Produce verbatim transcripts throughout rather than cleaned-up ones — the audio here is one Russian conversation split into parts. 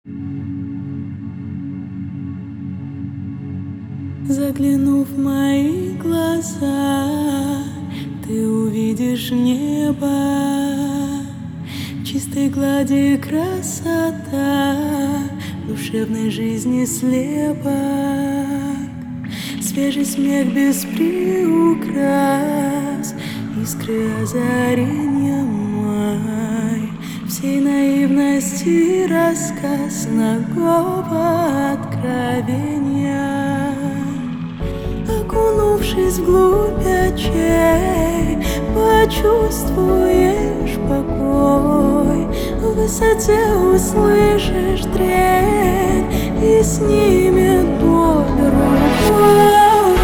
Заглянув в мои глаза, ты увидишь небо, в чистой глади красота душевной жизни слепок, свежий смех без приукрас, искры озарения май, всей наивности рассказ нагого откровения. Окунувшись вглубь очей, почувствуешь покой, в высоте услышишь трель и снимет боль рукой.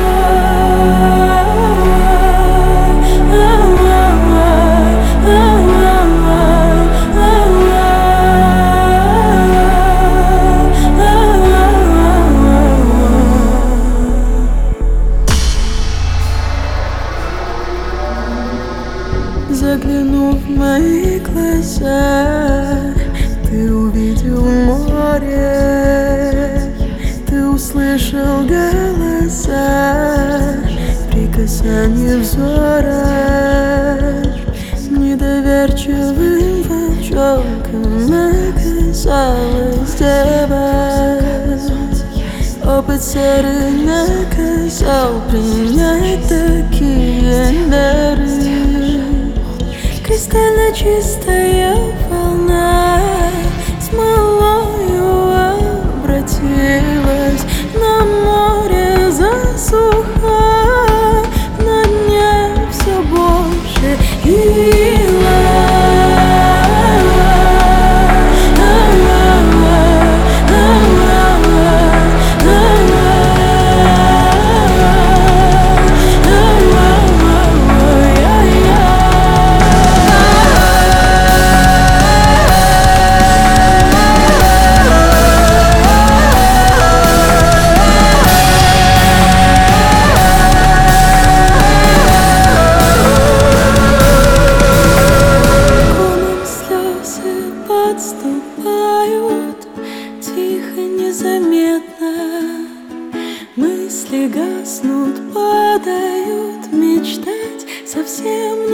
Заглянув в мои глаза, ты увидел море, ты услышал голоса, прикасание взора, недоверчивым волчонком оказалась дева. Опыт серый наказал принять такие меры. Кристально чистая волна смолою обратилась, на море засуха, на дне все больше ила. Подступают тихо, незаметно, мысли гаснут, падают, мечтать совсем